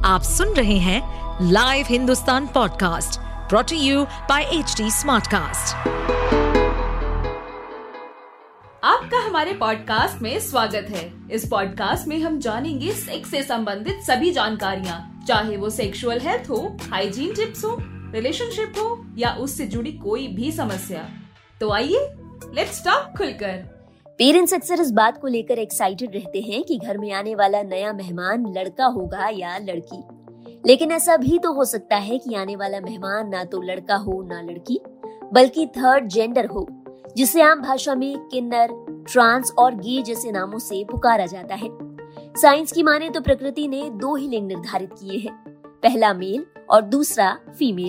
आप सुन रहे हैं live Hindustan podcast brought to you by HT smartcast. आपका हमारे पॉडकास्ट में स्वागत है। इस पॉडकास्ट में हम जानेंगे सेक्स से संबंधित सभी जानकारियाँ, चाहे वो सेक्सुअल हेल्थ हो, हाइजीन टिप्स हो, रिलेशनशिप हो या उससे जुड़ी कोई भी समस्या। तो आइए लेट्स टॉक खुलकर। पेरेंट्स अक्सर इस बात को लेकर एक्साइटेड रहते हैं कि घर में आने वाला नया मेहमान लड़का होगा या लड़की। लेकिन ऐसा भी तो हो सकता है कि आने वाला मेहमान ना तो लड़का हो ना लड़की, बल्कि थर्ड जेंडर हो, जिसे आम भाषा में किन्नर, ट्रांस और गे जैसे नामों से पुकारा जाता है। साइंस की माने तो प्रकृति ने 2 ही लिंग निर्धारित किए हैं, पहला मेल और दूसरा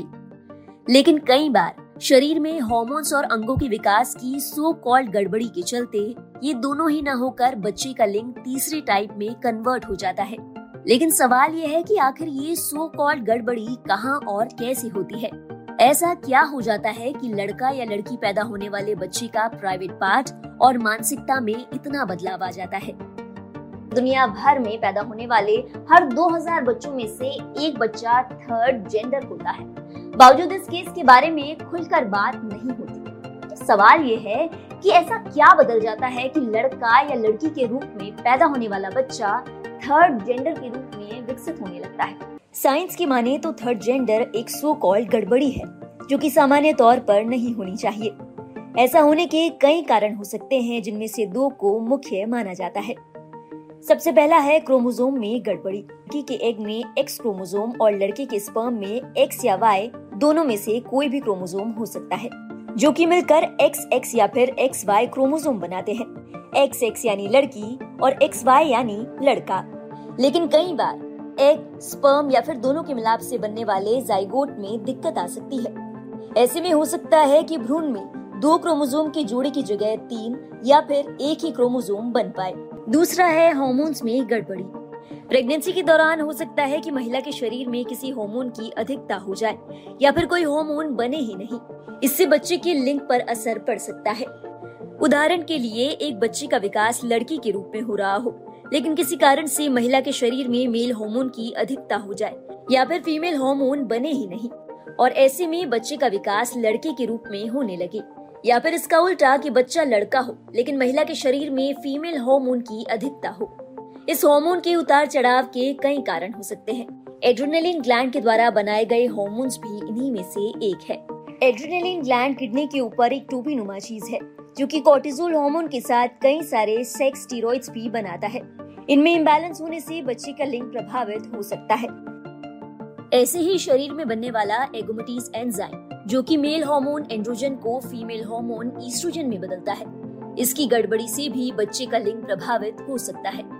फीमेल। लेकिन कई बार शरीर में हार्मोन्स और अंगों के विकास की सो कॉल्ड गड़बड़ी के चलते ये दोनों ही न होकर बच्चे का लिंग तीसरे टाइप में कन्वर्ट हो जाता है। लेकिन सवाल ये है कि आखिर ये सो कॉल्ड गड़बड़ी कहाँ और कैसे होती है? ऐसा क्या हो जाता है कि लड़का या लड़की पैदा होने वाले बच्चे का प्राइवेट पार्ट और मानसिकता में इतना बदलाव आ जाता है? दुनिया भर में पैदा होने वाले हर 2000 बच्चों में से एक बच्चा थर्ड जेंडर होता है। बावजूद इस केस के बारे में खुलकर बात नहीं होती। तो सवाल ये है कि ऐसा क्या बदल जाता है कि लड़का या लड़की के रूप में पैदा होने वाला बच्चा थर्ड जेंडर के रूप में विकसित होने लगता है। साइंस की माने तो थर्ड जेंडर एक सो कॉल्ड गड़बड़ी है, जो कि सामान्य तौर पर नहीं होनी चाहिए। ऐसा होने के कई कारण हो सकते हैं, जिनमें से 2 को मुख्य माना जाता है। सबसे पहला है क्रोमोसोम में गड़बड़ी। लड़की के एग में एक्स क्रोमोसोम और लड़के के स्पर्म में एक्स या वाई दोनों में से कोई भी क्रोमोसोम हो सकता है, जो कि मिलकर XX या फिर XY क्रोमोसोम बनाते हैं। XX यानी लड़की और XY यानी लड़का। लेकिन कई बार एग, स्पर्म या फिर दोनों के मिलाप से बनने वाले जाइगोट में दिक्कत आ सकती है। ऐसे में हो सकता है कि भ्रूण में 2 क्रोमोसोम के जोड़े की जगह 3 या फिर एक ही क्रोमोसोम बन पाए। दूसरा है हार्मोन्स में गड़बड़ी। प्रेगनेंसी के दौरान हो सकता है कि महिला के शरीर में किसी हार्मोन की अधिकता हो जाए या फिर कोई हार्मोन बने ही नहीं। इससे बच्चे के लिंग पर असर पड़ सकता है। उदाहरण के लिए एक बच्चे का विकास लड़की के रूप में हो रहा हो, लेकिन किसी कारण से महिला के शरीर में मेल हार्मोन की अधिकता हो जाए या फिर फीमेल हार्मोन बने ही नहीं, और ऐसे में बच्चे का विकास लड़के के रूप में होने लगे। या फिर इसका उल्टा कि बच्चा लड़का हो लेकिन महिला के शरीर में फीमेल हार्मोन की अधिकता हो। इस हार्मोन के उतार चढ़ाव के कई कारण हो सकते हैं। एड्रेनलिन ग्लैंड के द्वारा बनाए गए हार्मोन्स भी इन्हीं में से एक है। एड्रेनलिन ग्लैंड किडनी के ऊपर एक टोपी नुमा चीज है, जो कि कोर्टिसोल हार्मोन के साथ कई सारे सेक्स स्टेरॉइड्स भी बनाता है। इनमें इम्बैलेंस होने से बच्चे का लिंग प्रभावित हो सकता है। ऐसे ही शरीर में बनने वाला एगोमेटेज एंजाइम, जो कि मेल हार्मोन एंड्रोजन को फीमेल हार्मोन ईस्ट्रोजन में बदलता है, इसकी गड़बड़ी से भी बच्चे का लिंग प्रभावित हो सकता है।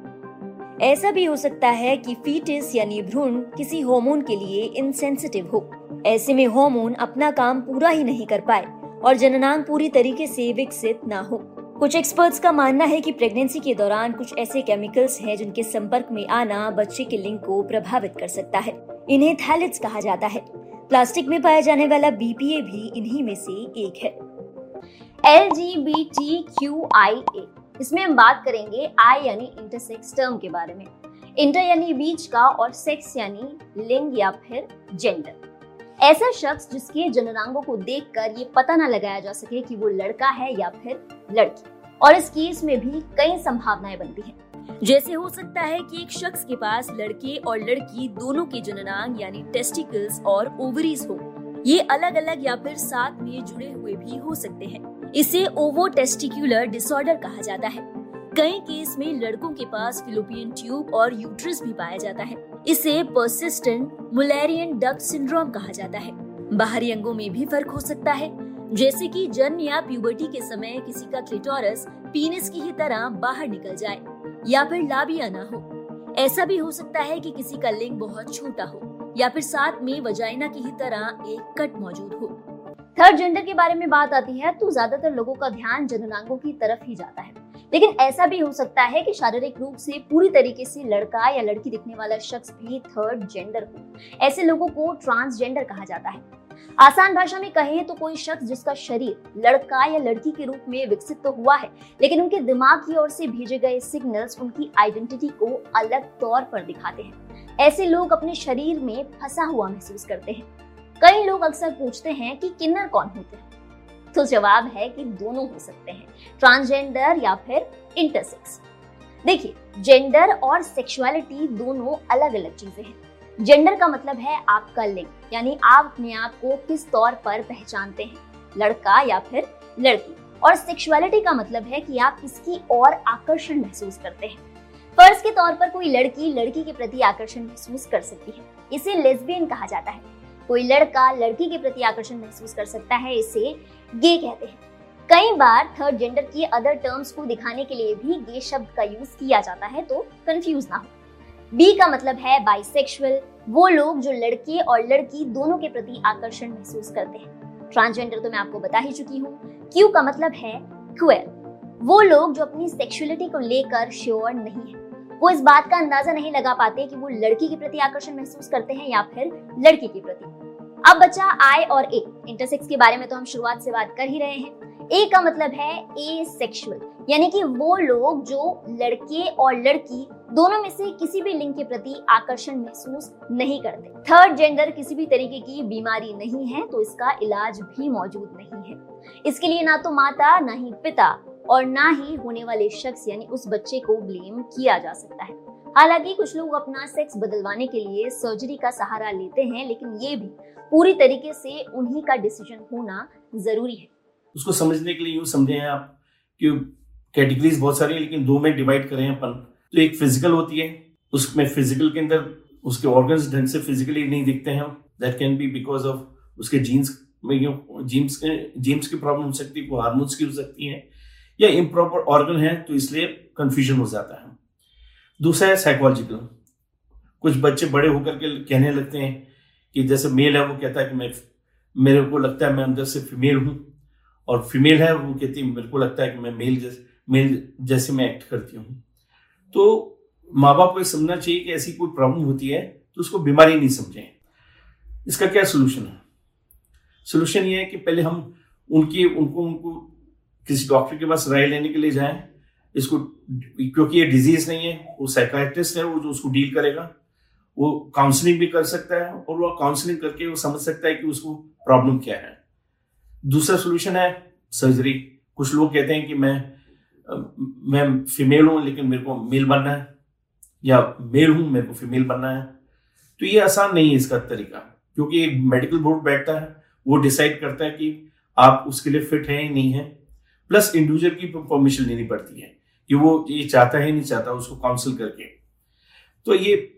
ऐसा भी हो सकता है कि फीटस यानी भ्रूण किसी हार्मोन के लिए इनसेंसिटिव हो। ऐसे में हार्मोन अपना काम पूरा ही नहीं कर पाए और जननांग पूरी तरीके से विकसित ना हो। कुछ एक्सपर्ट्स का मानना है कि प्रेगनेंसी के दौरान कुछ ऐसे केमिकल्स हैं जिनके संपर्क में आना बच्चे के लिंग को प्रभावित कर सकता है। इन्हें थैलेट्स कहा जाता है। प्लास्टिक में पाया जाने वाला BPA भी इन्हीं में से एक है। LGBTQIA, इसमें हम बात करेंगे I यानी इंटरसेक्स टर्म के बारे में। इंटर यानी बीच का और सेक्स यानी लिंग या फिर जेंडर। ऐसा शख्स जिसके जननांगों को देखकर ये पता न लगाया जा सके कि वो लड़का है या फिर लड़की। और इस केस में भी कई संभावनाएं बनती हैं। जैसे हो सकता है कि एक शख्स के पास लड़के और लड़की दोनों के जननांग यानी टेस्टिकल्स और ओवरीज हो। ये अलग अलग या फिर साथ में जुड़े हुए भी हो सकते हैं। इसे ओवोटेस्टिकुलर डिसऑर्डर कहा जाता है। कई केस में लड़कों के पास फिलोपियन ट्यूब और यूट्रस भी पाया जाता है। इसे पर्सिस्टेंट मुलेरियन डक्ट सिंड्रोम कहा जाता है। बाहरी अंगों में भी फर्क हो सकता है, जैसे कि जन्म या प्यूबर्टी के समय किसी का क्लिटोरस पीनिस की ही तरह बाहर निकल जाए या फिर लाबिया ना हो। ऐसा भी हो सकता है कि किसी का लिंग बहुत छोटा हो या फिर साथ में वजाइना की ही तरह एक कट मौजूद हो। थर्ड जेंडर के बारे में बात आती है तो ज्यादातर लोगों का ध्यान जननांगों की तरफ ही जाता है, लेकिन ऐसा भी हो सकता है कि शारीरिक रूप से पूरी तरीके से लड़का या लड़की दिखने वाला शख्स भी थर्ड जेंडर हो। ऐसे लोगों को ट्रांसजेंडर कहा जाता है। आसान भाषा में कहें तो कोई शख्स जिसका शरीर लड़का या लड़की के रूप में विकसित तो हुआ है, लेकिन उनके दिमाग की ओर से भेजे गए सिग्नल्स उनकी आइडेंटिटी को अलग तौर पर दिखाते हैं। ऐसे लोग अपने शरीर में फंसा हुआ महसूस करते हैं। कई लोग अक्सर पूछते हैं कि किन्नर कौन होते हैं, तो जवाब है कि दोनों हो सकते हैं, ट्रांसजेंडर या फिर इंटरसेक्स। देखिए, जेंडर और सेक्सुअलिटी दोनों अलग अलग चीजें हैं। जेंडर का मतलब है आपका लिंग, यानी आप अपने आप को किस तौर पर पहचानते हैं, लड़का या फिर लड़की। और सेक्सुअलिटी का मतलब है कि आप किसकी ओर आकर्षण महसूस करते हैं। फर्ज के तौर पर कोई लड़की लड़की के प्रति आकर्षण महसूस कर सकती है, इसे लेस्बियन कहा जाता है। कोई लड़का लड़की के प्रति आकर्षण महसूस कर सकता है, इसे गे कहते हैं। कई बार थर्ड जेंडर की अदर टर्म्स को दिखाने के लिए भी गे शब्द का यूज किया जाता है, तो कंफ्यूज ना हो। बी का मतलब है बाइसेक्सुअल, वो लोग जो लड़के और लड़की दोनों के प्रति आकर्षण महसूस करते हैं। ट्रांसजेंडर तो मैं आपको बता ही चुकी हूँ। क्यू का मतलब है क्वेयर, वो लोग जो अपनी सेक्सुअलिटी को लेकर श्योर नहीं है। वो इस बात का अंदाजा नहीं लगा पाते कि वो लड़की के प्रति आकर्षण महसूस करते हैं या फिर लड़की के प्रति। अब बचा आई और ए। इंटरसेक्स के बारे में तो हम शुरुआत से बात कर ही रहे हैं। ए का मतलब है एसेक्सुअल, यानी कि वो लोग जो लड़के और लड़की दोनों में से किसी भी लिंग के प्रति आकर्षण महसूस नहीं करते। थर्ड जेंडर किसी भी तरीके की बीमारी नहीं है, तो इसका इलाज भी मौजूद नहीं है। इसके लिए ना तो माता, ना ही पिता और ना ही होने वाले शख्स यानी उस बच्चे को ब्लेम किया जा सकता है। हालांकि कुछ लोग अपना सेक्स बदलवाने के लिए सर्जरी का सहारा लेते हैं, लेकिन ये भी पूरी तरीके से उन्हीं का डिसीजन होना जरूरी है। उसको समझने के लिए यूं समझें आप कि कैटेगरीज बहुत सारी है, लेकिन दो में डिवाइड करें अपन। तो एक फिजिकल होती है, उसमें फिजिकल के अंदर उसके ऑर्गन्स ढंग से फिजिकली नहीं दिखते हैं। That can be because of उसके जीन्स की प्रॉब्लम हो सकती है, हार्मोन्स की हो सकती है, या इम्प्रॉपर ऑर्गन है, तो इसलिए कंफ्यूजन हो जाता है। दूसरा है साइकोलॉजिकल। कुछ बच्चे बड़े होकर के कहने लगते हैं कि जैसे मेल है वो कहता है कि मेरे को लगता है मैं अंदर से फीमेल हूँ, और फीमेल है वो कहती है मेरे को लगता है कि मैं मेल जैसे मैं एक्ट करती हूँ। तो माँ बाप को समझना चाहिए कि ऐसी कोई प्रॉब्लम होती है तो उसको बीमारी नहीं समझें। इसका क्या सोल्यूशन है? सोल्यूशन ये है कि पहले हम उनको किसी डॉक्टर के पास राय लेने के लिए जाएं। इसको, क्योंकि ये डिजीज नहीं है, वो साइकाइट्रिस्ट है, वो जो उसको डील करेगा। वो काउंसलिंग भी कर सकता है, और वो काउंसलिंग करके वो समझ सकता है कि उसको प्रॉब्लम क्या है। दूसरा सोल्यूशन है सर्जरी। कुछ लोग कहते हैं कि मैं फीमेल हूं लेकिन मेरे को मेल बनना है, या मेल हूं मेरे को फीमेल बनना है। तो ये आसान नहीं है इसका तरीका, क्योंकि एक मेडिकल बोर्ड बैठता है, वो डिसाइड करता है कि आप उसके लिए फिट है या नहीं है। प्लस इंडिविजुअल की परमिशन लेनी पड़ती है कि वो ये चाहता है नहीं चाहता, उसको काउंसिल करके। तो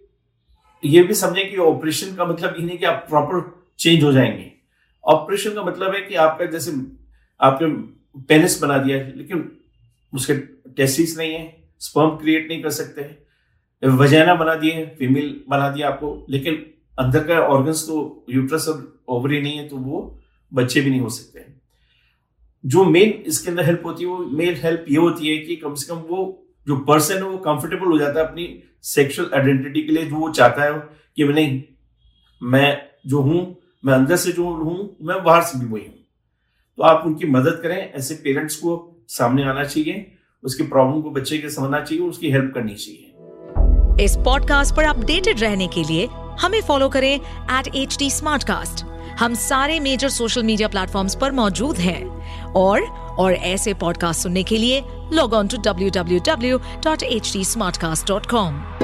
ये भी समझें कि ऑपरेशन का मतलब ये नहीं कि आप प्रॉपर चेंज हो जाएंगे। ऑपरेशन का मतलब है कि आपका जैसे आपने पेनिस बना दिया है, लेकिन उसके टेस्टिस नहीं है, स्पर्म क्रिएट नहीं कर सकते हैं। वजाइना बना दिए, फीमेल बना दिया आपको, लेकिन अंदर का ऑर्गन्स तो यूट्रस और ओवरी नहीं है, तो वो बच्चे भी नहीं हो सकते। जो मेन इसके अंदर हेल्प होती है, वो मेन हेल्प ये होती है कि कम से कम वो जो पर्सन है वो कंफर्टेबल हो जाता है अपनी सेक्सुअल आइडेंटिटी के लिए, जो वो चाहता है कि नहीं, मैं जो हूं, मैं अंदर से जो हूं, मैं बाहर से भी वही हूं। तो आप उनकी मदद करें। ऐसे पेरेंट्स को सामने आना चाहिए, उसकी प्रॉब्लम को बच्चे के समझना चाहिए, उसकी हेल्प करनी चाहिए। इस पॉडकास्ट पर अपडेटेड रहने के लिए हमें फॉलो करें @HT Smartcast। हम सारे मेजर सोशल मीडिया प्लेटफॉर्म्स पर मौजूद हैं, और ऐसे पॉडकास्ट सुनने के लिए लॉग ऑन टू www.htsmartcast.com।